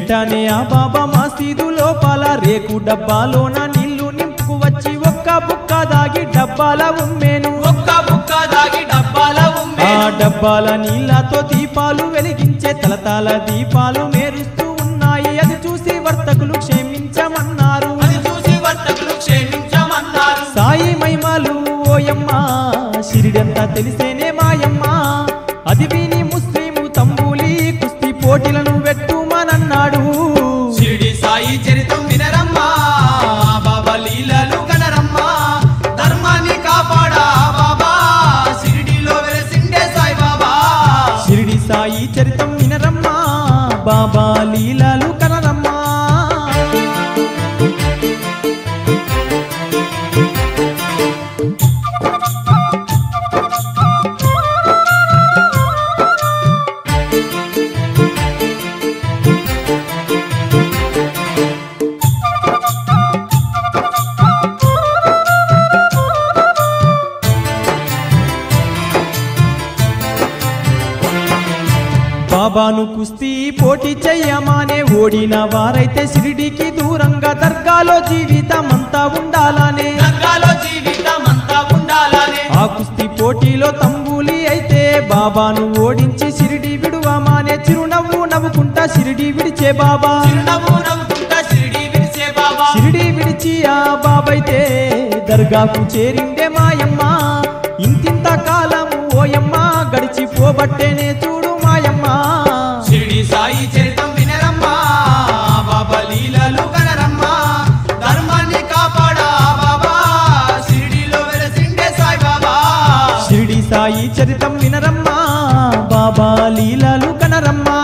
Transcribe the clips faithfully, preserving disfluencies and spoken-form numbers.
వెంటనే ఆ బాబా మసీదు లోపల రేకు డబ్బాలోన నీళ్లు నింపుకు వచ్చి ఒక్క బుక్క దాగి డబ్బాల ఉమ్మేను ఒక్క బుక్క దాగి డబ్బాల ఆ ఉమ్మేను డబ్బాల నీళ్లతో దీపాలు వెలిగించే తలతాల దీపాలు మేరుస్తూ ఉన్నాయి అది చూసి వర్తకులు క్షమించమన్నారు అది చూసి వర్తకులు క్షమించమన్నారు సాయి మహిమలు ఓయమ్మ షిరిడంతా తెలిసేనే మాయమ్మ అది విని ముస్లిము తంబూలి కుస్తీ పోటీలను పెట్టుమనన్నాడు షిరిడి సాయి చరితం వినరమ్మా బాబా లీలలు కనరమ్మా ధర్మాన్ని కాపాడా బాబా షిరిడిలో వెలసిండే సాయి బాబా షిరిడి సాయి చరితం వినరమ్మా బాబా లీలలు కనరమ్మా బాబాను కుస్తీ పోటీ చెయ్యమానే ఓడిన వారైతే షిరిడికి దూరంగా దర్గాలో జీవితమంతా ఉండాలనే రంగాలో జీవితమంతా ఉండాలనే ఆ కుస్తీ పోటీలో తంబూలి అయితే బాబాను ఓడించి షిరిడి విడువమానే చిరునవ్వు నవ్వుకుంటా షిరిడి విడిచే బాబా చిరునవ్వు నవ్వుకుంటా షిరిడి విడిచే బాబా షిరిడి విడిచి ఆ బాబైతే దర్గాకు చేరిండే మాయమ్మ ఇంతింత కాలము ఓయమ్మ గడిచిపోబట్టేనే చూడు మాయమ్మ షిరిడి సాయి చరితం వినరమ్మా బాబా లీలలు కనరమ్మా ధర్మాన్ని కాపాడా బాబా షిరిడిలో వెలసిండే సాయి బాబా షిరిడి సాయి చరితం వినరమ్మా బాబా లీలలు కనరమ్మా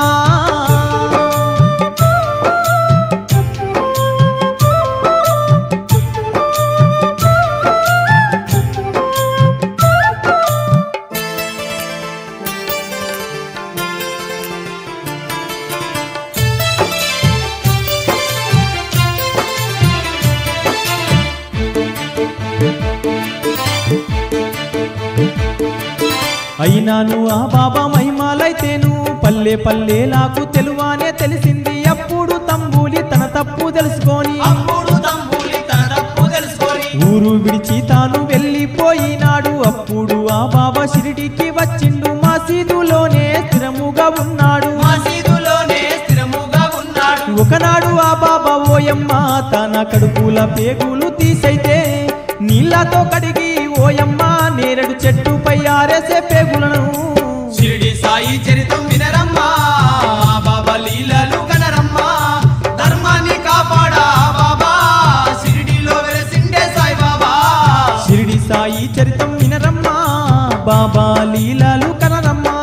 అయినాను ఆ బాబా మహిమాలైతేను పల్లె పల్లెలాకు తెలువానే తెలిసింది అప్పుడు తంబూలి తన తప్పు తెలుసుకొని అప్పుడు తంబూలి తన తప్పు తెలుసుకొని ఊరు విడిచి తాను వెళ్ళిపోయినాడు అప్పుడు ఆ బాబా షిరిడికి వచ్చిండు మసీదులోనే స్థిరముగా ఉన్నాడు మసీదులోనే స్థిరముగా ఉన్నాడు ఒకనాడు ఆ బాబా ఓయమ్మ తన కడుపుల పేగులు తీసైతే నీళ్లతో కడిగి ఓయమ్మ నేరేడు చెట్టుపై ఆరేసే పేగులను షిరిడి సాయి చరితం వినరమ్మా బాబా లీలలు కనరమ్మా ధర్మాన్ని కాపాడా బాబా షిరిడిలో వెలసిండే సాయి బాబా షిరిడి సాయి చరితం వినరమ్మా బాబా లీలలు కనరమ్మా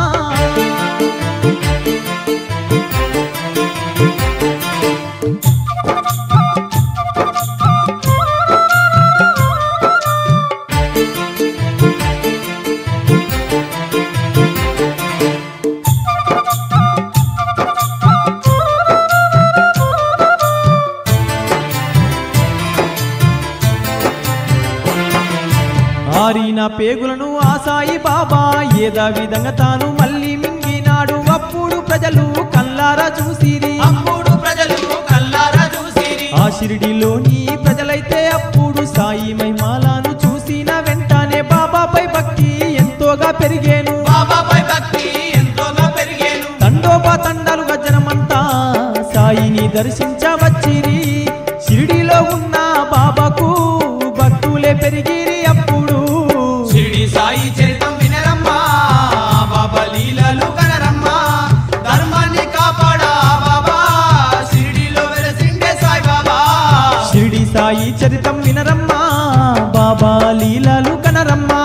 ఆరిన పేగులను ఆ సాయి బాబా ఏదా విధంగా తాను మళ్ళీ మింగినాడు అప్పుడు ప్రజలు కల్లారా చూసిరి అప్పుడు ప్రజలు కల్లారా చూసిరి ఆ షిరిడిలోని ప్రజలైతే అప్పుడు సాయి మహిమాలను చూసిన వెంటనే బాబాపై భక్తి ఎంతోగా పెరిగేను బాబాపై భక్తి ఎంతోగా పెరిగేను తండోపా తండాలు గజనమంతా సాయిని దర్శించవచ్చిరి షిరిడిలో ఉన్న బాబాకు భక్తులే పెరిగిరి అప్పుడు షిరిడి సాయి చరితం వినరమ్మా బాబా లీలలు కనరమ్మా ధర్మాన్ని కాపాడా బాబా షిరిడిలో వెలసిండే సాయి బాబా షిరిడి సాయి చరితం వినరమ్మా బాబా లీలలు కనరమ్మా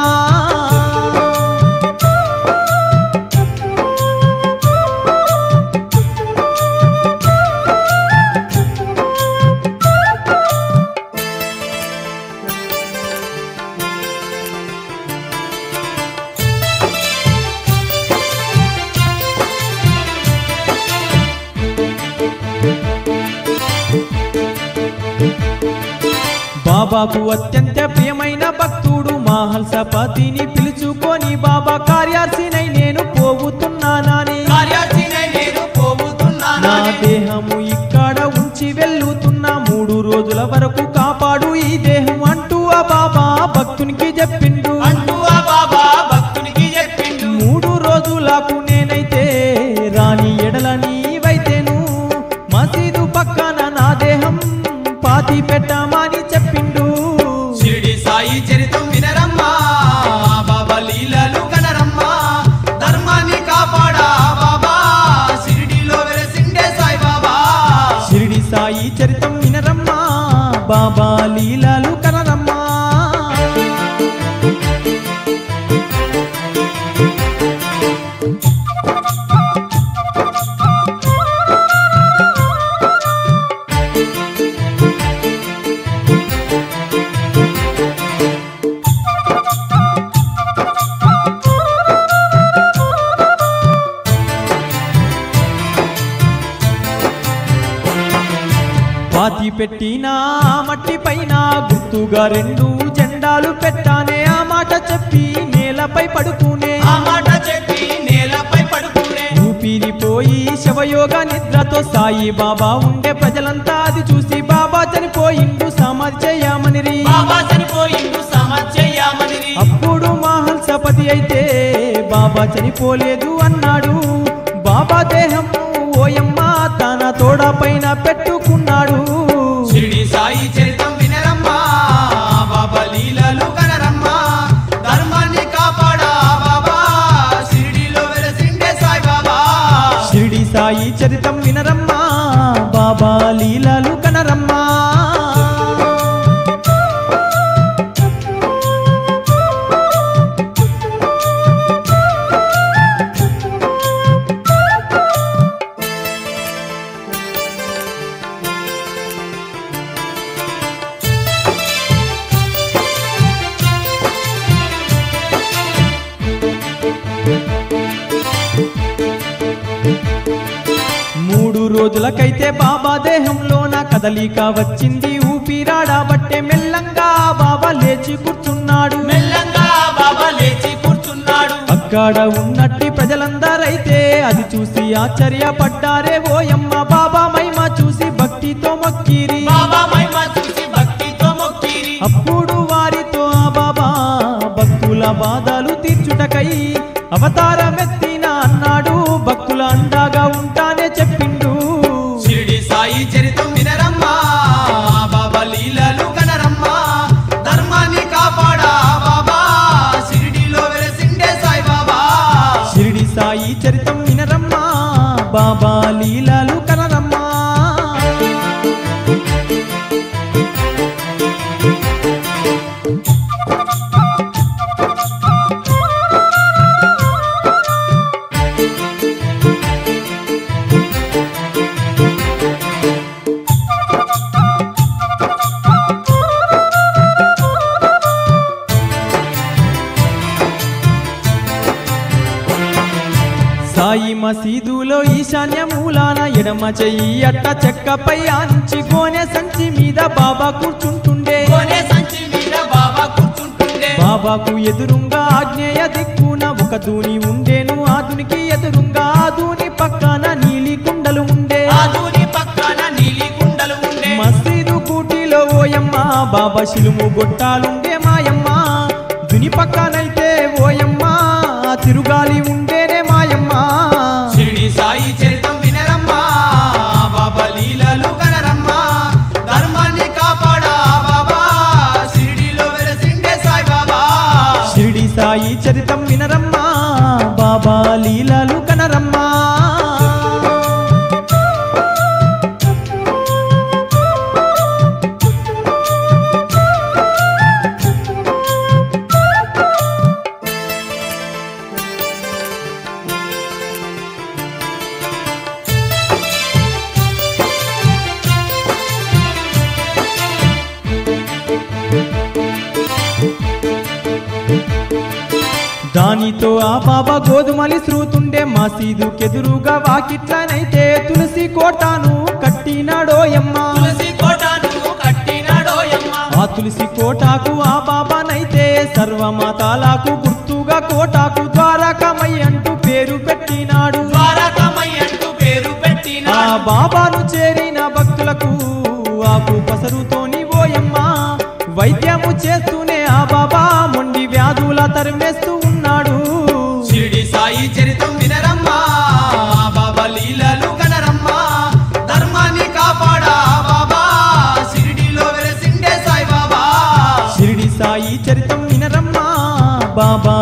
బాబాకు అత్యంత ప్రియమైన భక్తుడు మహల్సపతిని పిలుచుకొని బాబా కార్యార్సినై నేను పోవుతున్నానని కార్యార్థినై నేను నా పోవుతున్నానని దేహము రోజుల వరకు కాపాడు ఈ దేహం అంటూ ఆ బాబా భక్తునికి చెప్పిండు అంటూ ఆ బాబా భక్తునికి చెప్పిండు మూడు రోజులకు నేనైతే రాని ఎడల నీవైతేను మసీదు పక్కన నా దేహం పాతి పెట్టమని చెప్పిండు షిరిడి సాయి చరితం వినరమ్మా బాబా లీలలు కనరమ్మా ధర్మాన్ని కాపాడా బాబా షిరిడిలో వెలసిండే సాయి బాబా షిరిడి సాయి చరితం వినరమ్మా బాబా లీలలు కనరమ్మా పాతి పెట్టిన మట్టి పైన గుర్తుగా రెండు జెండాలు పెట్టానే ఆ మాట చెప్పి నేలపై పడుకునే ఆ మాట చెప్పి నేలపై పడుకునే ఊపిరిపోయి శవయోగ నిద్రతో సాయి బాబా ఉండే ప్రజలంతా అది చూసి బాబా చనిపోయిండు సమాధి చేయమనిరి బాబా చనిపోయిండు సమాధి చేయమనిరి అప్పుడు మహల్సపతి అయితే బాబా చనిపోలేదు అన్నాడు బాబా దేహం ఓయమ్మ తన తోడ పైన పెట్టుకున్నాడు షిరిడి సాయి చరితం వినరమ్మా బాబా లీలలు కనరమ్మా ధర్మాన్ని కాపాడా బాబా షిరిడిలో వెలసిండే సాయి బాబా షిరిడి సాయి చరితం వినరమ్మా బాబా లీలలు కనరమ్మా మూడు రోజులకైతే బాబా దేహంలోన కదలిక వచ్చింది ఊపిరాడబట్టే మెల్లంగా బాబా లేచి కూర్చున్నాడు మెల్లంగా బాబా లేచి కూర్చున్నాడు అక్కడ ఉన్నట్టి ప్రజలందరైతే అది చూసి ఆశ్చర్యపడ్డారే ఓయమ్మ బాబా మహిమ చూసి భక్తితో మొక్కిరి బాబా మహిమ చూసి భక్తితో మొక్కిరి అప్పుడు వారితో ఆ బాబా భక్తుల బాధలు తీర్చుటకై అవతారమెత్తిన అన్నాడు భక్తుల అండగా ఉంటానే చెప్పిండు షిరిడి సాయి చరితం వినరమ్మా బాబా లీలలు కనరమ్మా ధర్మాన్ని కాపాడా బాబా షిరిడిలో వెలసిండే సాయి బాబా షిరిడి సాయి చరితం వినరమ్మా బాబా లీలలు కనరమ్మా సాయి మసీదులో ఈశాన్య మూలాన ఎడమ చెయ్యి అట్ట చెక్కపై ఆంచి గోనె సంచి మీద బాబా కూర్చుంటుండే కోనే సంచి మీద బాబా కూర్చుంటుండే బాబాకు ఎదురుంగా ఆగ్నేయ దిక్కున ఒక దూని ఉండేను ఆ దూనికి ఎదురుంగా ఆ దూని పక్కన నీలి కుండలు ఉండే ఆ దూని పక్కన నీలి కుండలు ఉండే మసీదు కూటిలో ఓయమ్మ బాబా శిలుము గొట్టాలుండే మాయమ్మ దుని పక్కనైతే ఓయమ్మ తిరుగాలి ఉండేనే మాయమ్మ షిరిడి సాయి చరితం వినరమ్మా బాబా లీలలు కనరమ్మా ధర్మాన్ని కాపాడా బాబా షిరిడిలో వెలసిండే సాయి బాబా షిరిడి సాయి చరితం వినరమ్మా బాబా లీలలు కనరమ్మా దానితో ఆ బాబా గోధుమలి శ్రూతుండే మసీదుకెదురుగా వాకిట్లనైతే తులసి కోటను కట్టినాడోయమ్మ తులసి కోటను కట్టినాడోయమ్మ ఆ తులసి కోటకు ఆ బాబానైతే సర్వమతాలకు గుర్తుగా కోటకు ద్వారకమై అంటూ పేరు పెట్టినాడు ద్వారకమై అంటూ పేరు పెట్టినాడు ఆ బాబాను చేరిన భక్తులకు ఆకు పసరుతో వైద్యము చేస్తూనే ఆ బాబా మొండి వ్యాధుల తరిమేస్తూ ఉన్నాడు. షిరిడి సాయి చరితం వినరమ్మా బాబా లీలలు కనరమ్మా ధర్మాన్ని కాపాడా బాబా షిరిడిలో వెలసిండే సాయి బాబా. షిరిడి సాయి చరితం వినరమ్మా బాబా